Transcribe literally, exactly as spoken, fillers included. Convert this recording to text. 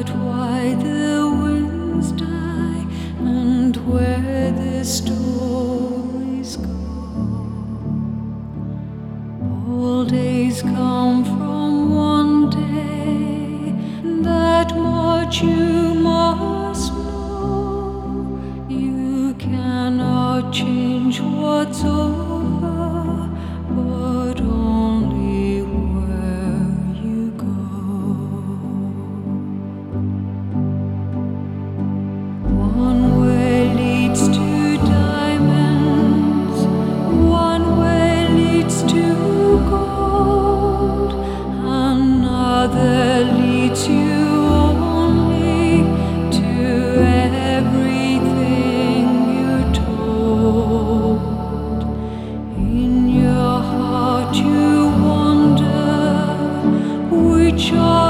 out why the winds die and where the stories go. All days come from one day, that much you must know. You cannot change what's over, but only where you go. One way leads to diamonds, one way leads to gold, another leads you only to everything you're told. In your heart you wonder which are